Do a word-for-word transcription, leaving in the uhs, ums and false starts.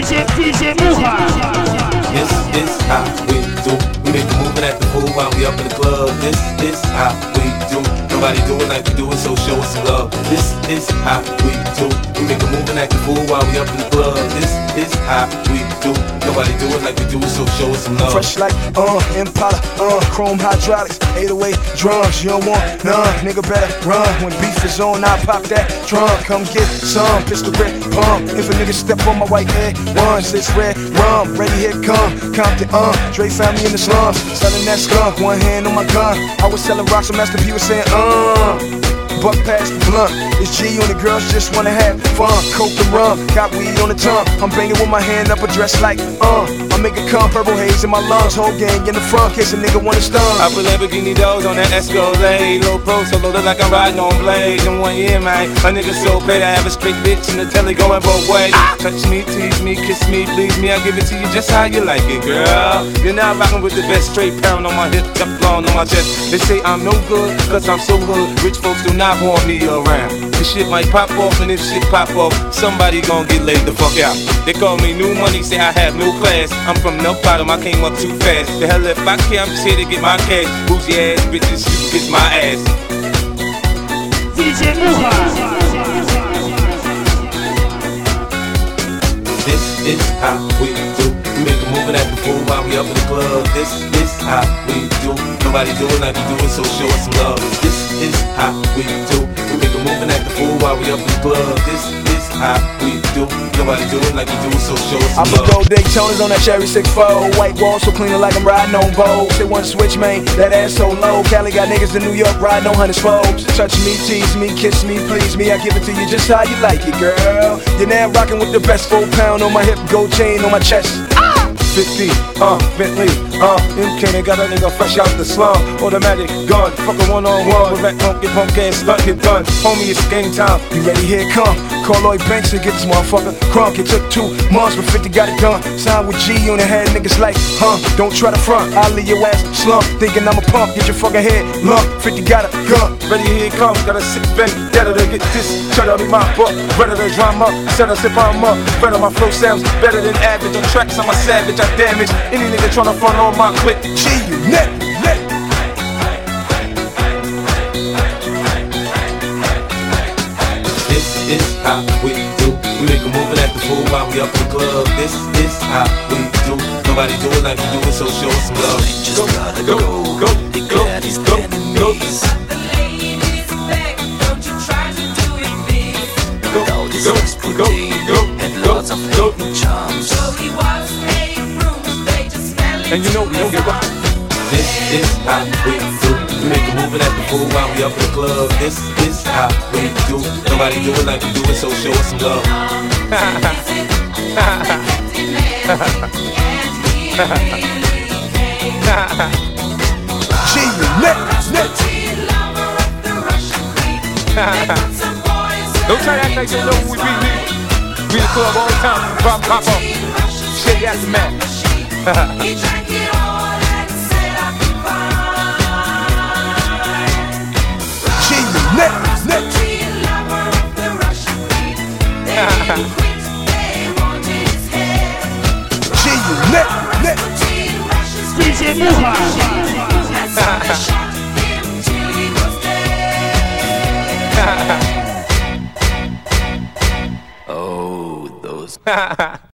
J, D J Muha. This is how we do. We make a move and act the fool while we up in the club. This is how we do. Nobody do it like we do it, so show us some love. This is how we do. We make a move and act the fool while we up in the club. This is how we do. Nobody do it like we do it, so show us some love. Fresh like, uh, Impala, uh, chrome hydraulics, eight oh eight drums, you don't want none, nigga better run. When beef is on, I pop that drum, come get some, pistol grip, pump. If a nigga step on my white head, one, six red rum, ready, here come, Compton, uh, Dre found me in the slums, selling that skunk, one hand on my gun. I was selling rocks, so Master P was saying, uh, buck past the blunt. It's G on the girls just wanna have fun. Coke and rum, got weed on the tongue. I'm banging with my hand up a dress like, uh I make it come, purple haze in my lungs. Whole gang in the front, case a nigga wanna stun. I put Lamborghini doors on that Escalade. Low pro, so loaded like I'm riding on blades. In one year, man, a nigga so paid I have a straight bitch in the telly going both ways. Touch me, tease me, kiss me, please me. I give it to you just how you like it, girl. You're now rocking with the best, straight pound on my hip, Teflon on my chest. They say I'm no good, cause I'm so good. Rich folks do not want me around. This shit might pop off, and if shit pop off, somebody gon' get laid the fuck out. They call me new money, say I have no class. I'm from no bottom, I came up too fast. The hell if I care, I'm just here to get my cash. Bougie ass bitches, you kiss my ass. D J Muha. This is how we do. We make a move and act the fool while we up in the club. This is how we do. Nobody do it like we do it, so show us some love. This is how we do. We make a move and act the fool while we up in the club. This is how we do. Nobody do it like we do it, so show us some I love. put gold Daytonas on that cherry six four. White walls so clean like I'm riding on Vogue. Say one switch, man, that ass so low. Cali got niggas in New York riding on hundred spokes. Touch me, tease me, kiss me, please me. I give it to you just how you like it, girl. You're now rocking with the best four pound on my hip, gold chain on my chest. fifty, uh, Bentley, uh, M K, they got a nigga fresh out the slum. Automatic gun, fuckin' one on one. With that punk, get punk ass, stunt, get done. Homie, it's game time. You ready? Here it come. Call Lloyd Banks to get this motherfucker crunk. It took two months, but fifty got it done. Signed with G on the head, niggas like, huh? Don't try to front. I'll leave your ass slump. Thinking I'm a pump, get your fucking head lump. fifty got a gun. Ready, here it comes, got a sick vendetta to get this. Shut up, be my butt, better than drama. Set us if I'm up, better my flow sounds better than average. On tracks, I'm a savage, I damage any nigga tryna front on my clip. G, you net, net. This is how we do. We make a move and act the fool while we up in the club. This is how we do. Nobody do it like we do it, so show us some love. Go, go, go, go, go, go, go. Go, go, go, go, and lots of hidden charms. And you know we don't give up. This is how we do. We make a move and act the fool while we up in the club. This is how we do. Nobody do it like we do it, so show us some love. G, you net, net. Don't try to act like you know who we be. We in the club all the time. Pop, pop up. Shit, that's the man. He drank it all and said I could find. G, you net, net. The lover of the Russian queen. They didn't quit, they wanted his head. G, you net, net. D J Muha. That's how they shot him till he was dead. Oh, those